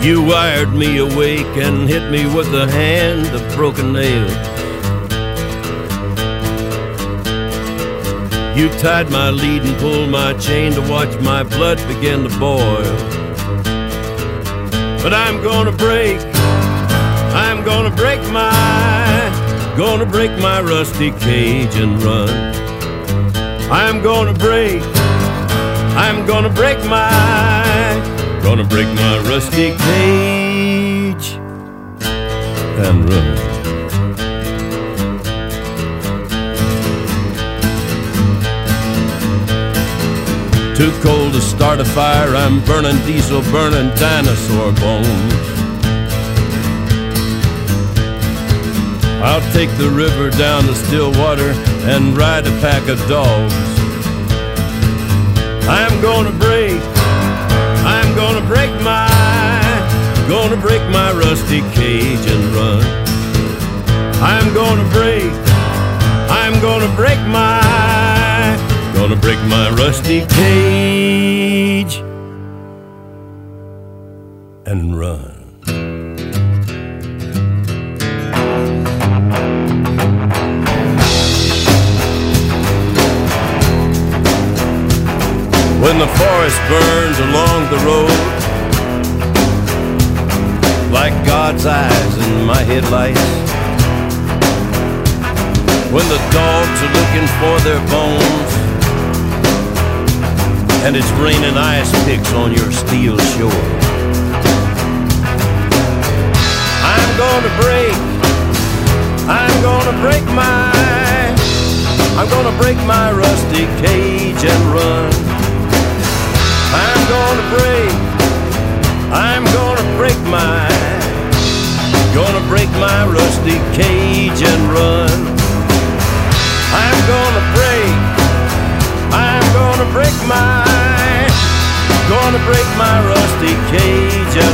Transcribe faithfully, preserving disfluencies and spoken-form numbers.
You wired me awake and hit me with a hand of broken nails. You tied my lead and pulled my chain to watch my blood begin to boil. But I'm gonna break, I'm gonna break my, gonna break my rusty cage and run. I'm gonna break, I'm gonna break my, gonna break my rusty cage and run. Too cold to start a fire, I'm burning diesel, burning dinosaur bones. I'll take the river down to Stillwater and ride a pack of dogs. I'm gonna break, I'm gonna break my, gonna break my rusty cage and run. I'm gonna break, I'm gonna break my, gonna break my rusty cage and run. When the forest burns along the road, like God's eyes in my headlights, when the dogs are looking for their bones, and it's raining ice picks on your steel shore, I'm gonna break, I'm gonna break my, I'm gonna break my rusty cage and run. I'm gonna break, I'm gonna break my, gonna break my rusty cage and run. I'm gonna break, I'm gonna break my, gonna break my rusty cage and